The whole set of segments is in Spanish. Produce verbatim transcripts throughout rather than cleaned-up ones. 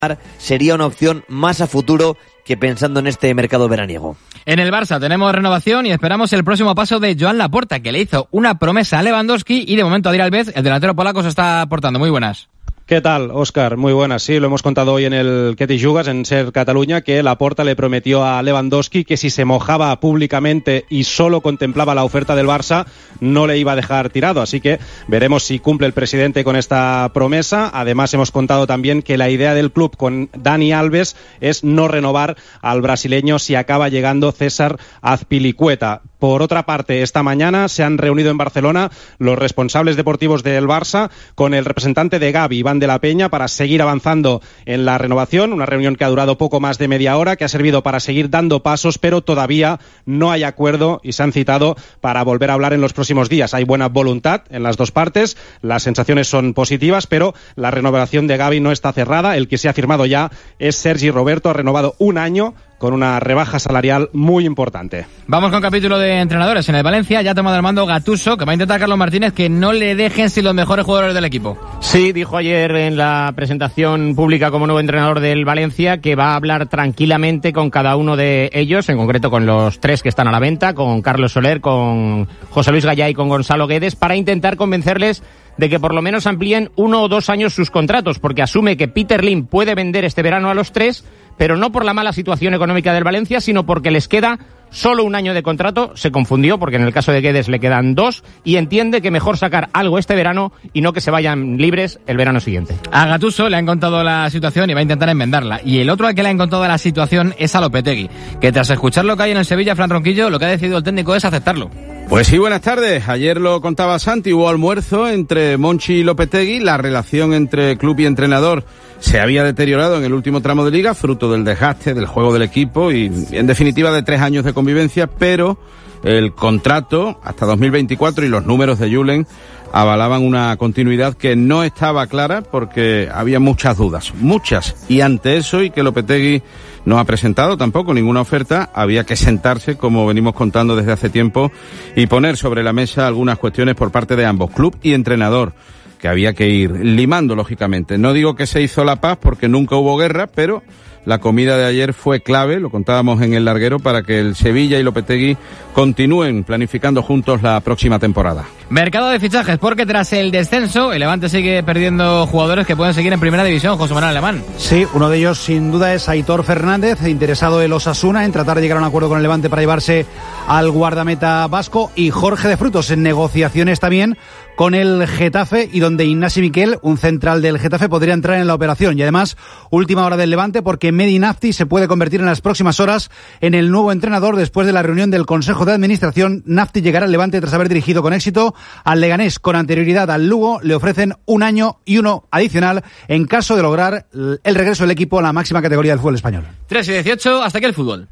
sería una opción más a futuro que pensando en este mercado veraniego. En el Barça tenemos renovación y esperamos el próximo paso de Joan Laporta, que le hizo una promesa a Lewandowski y de momento Adrián Alves, el delantero polaco, se está portando. Muy buenas. ¿Qué tal, Óscar? Muy buenas. Sí, lo hemos contado hoy en el Que te Jugas, en Ser Cataluña, que Laporta le prometió a Lewandowski que si se mojaba públicamente y solo contemplaba la oferta del Barça, no le iba a dejar tirado. Así que veremos si cumple el presidente con esta promesa. Además, hemos contado también que la idea del club con Dani Alves es no renovar al brasileño si acaba llegando César Azpilicueta. Por otra parte, esta mañana se han reunido en Barcelona los responsables deportivos del Barça con el representante de Gavi, Iván de la Peña, para seguir avanzando en la renovación. Una reunión que ha durado poco más de media hora, que ha servido para seguir dando pasos, pero todavía no hay acuerdo y se han citado para volver a hablar en los próximos días. Hay buena voluntad en las dos partes, las sensaciones son positivas, pero la renovación de Gavi no está cerrada. El que se ha firmado ya es Sergi Roberto, ha renovado un año con una rebaja salarial muy importante. Vamos con capítulo de entrenadores. En el Valencia ya ha tomado el mando Gattuso, que va a intentar a Carlos Martínez que no le dejen sin los mejores jugadores del equipo. Sí, dijo ayer en la presentación pública como nuevo entrenador del Valencia que va a hablar tranquilamente con cada uno de ellos, en concreto con los tres que están a la venta, con Carlos Soler, con José Luis Gallá y con Gonzalo Guedes, para intentar convencerles de que por lo menos amplíen uno o dos años sus contratos, porque asume que Peter Lim puede vender este verano a los tres, pero no por la mala situación económica del Valencia, sino porque les queda solo un año de contrato. Se confundió porque en el caso de Guedes le quedan dos y entiende que mejor sacar algo este verano y no que se vayan libres el verano siguiente. A Gattuso le han contado la situación y va a intentar enmendarla. Y el otro al que le han contado la situación es a Lopetegui, que tras escuchar lo que hay en el Sevilla, Fran Ronquillo, lo que ha decidido el técnico es aceptarlo. Pues sí, buenas tardes. Ayer lo contaba Santi, hubo almuerzo entre Monchi y Lopetegui. La relación entre club y entrenador se había deteriorado en el último tramo de liga, fruto del desgaste, del juego del equipo y, en definitiva, de tres años de convivencia, pero el contrato hasta dos mil veinticuatro y los números de Julen avalaban una continuidad que no estaba clara porque había muchas dudas, muchas. Y ante eso, y que Lopetegui no ha presentado tampoco ninguna oferta, había que sentarse, como venimos contando desde hace tiempo, y poner sobre la mesa algunas cuestiones por parte de ambos, club y entrenador, que había que ir limando, lógicamente. No digo que se hizo la paz porque nunca hubo guerra, pero la comida de ayer fue clave, lo contábamos en el larguero, para que el Sevilla y Lopetegui continúen planificando juntos la próxima temporada. Mercado de fichajes, porque tras el descenso, el Levante sigue perdiendo jugadores que pueden seguir en primera división. José Manuel Alemán. Sí, uno de ellos sin duda es Aitor Fernández, interesado el Osasuna en tratar de llegar a un acuerdo con el Levante para llevarse al guardameta vasco, y Jorge de Frutos en negociaciones también con el Getafe, y donde Ignasi Miquel, un central del Getafe, podría entrar en la operación. Y además, última hora del Levante, porque Mehdi Nafti se puede convertir en las próximas horas en el nuevo entrenador. Después de la reunión del Consejo de Administración, Nafti llegará al Levante tras haber dirigido con éxito al Leganés. Con anterioridad al Lugo, le ofrecen un año y uno adicional en caso de lograr el regreso del equipo a la máxima categoría del fútbol español. tres y dieciocho, hasta aquí el fútbol.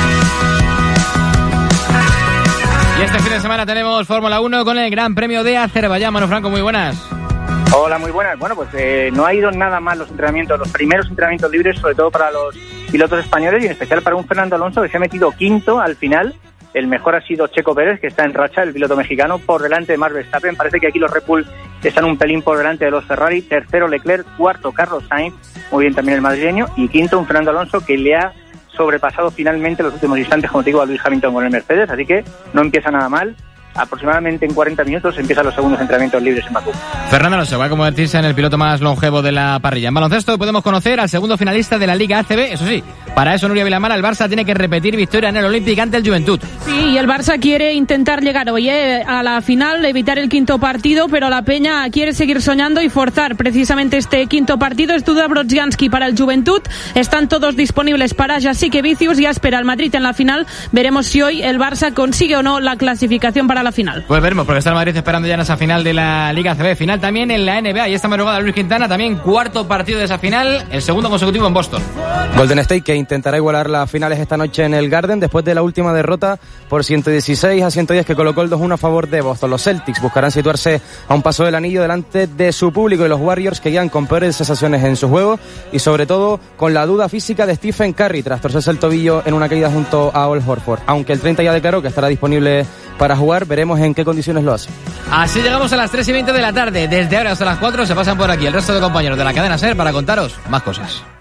Y este fin de semana tenemos Fórmula uno con el Gran Premio de Azerbaiyán. Manu Franco, muy buenas. Hola, muy buenas. Bueno, pues eh, no ha ido nada mal los entrenamientos, los primeros entrenamientos libres, sobre todo para los pilotos españoles y en especial para un Fernando Alonso que se ha metido quinto al final. El mejor ha sido Checo Pérez, que está en racha, el piloto mexicano, por delante de Max Verstappen. Parece que aquí los Red Bull están un pelín por delante de los Ferrari. Tercero Leclerc, cuarto Carlos Sainz, muy bien también el madrileño, y quinto un Fernando Alonso que le ha sobrepasado finalmente los últimos instantes, como te digo, a Lewis Hamilton con el Mercedes, así que no empieza nada mal. Aproximadamente en cuarenta minutos empiezan los segundos entrenamientos libres en Bakú. Fernando Alonso va a convertirse en el piloto más longevo de la parrilla. En baloncesto podemos conocer al segundo finalista de la Liga A C B, eso sí, para eso Nuria Vilamara, el Barça tiene que repetir victoria en el Olímpic ante el Juventud. Sí, y el Barça quiere intentar llegar hoy eh, a la final, evitar el quinto partido, pero la Peña quiere seguir soñando y forzar precisamente este quinto partido. Es Duda Brodzianski para el Juventud, están todos disponibles para Jasique Vicius, ya espera el Madrid en la final. Veremos si hoy el Barça consigue o no la clasificación para la final. Pues veremos, porque está el Madrid esperando ya en esa final de la Liga A C B. Final también en la N B A, y esta madrugada Luis Quintana, también cuarto partido de esa final, el segundo consecutivo en Boston. Golden State, que intentará igualar las finales esta noche en el Garden después de la última derrota por ciento dieciséis a ciento diez que colocó el dos uno a favor de Boston. Los Celtics buscarán situarse a un paso del anillo delante de su público, y los Warriors, que guían con peores sensaciones en su juego y sobre todo con la duda física de Stephen Curry tras torcerse el tobillo en una caída junto a Al Horford. Aunque el treinta ya declaró que estará disponible para jugar, veremos en qué condiciones lo hace. Así llegamos a las tres y veinte de la tarde. Desde ahora hasta las cuatro se pasan por aquí el resto de compañeros de la cadena SER para contaros más cosas.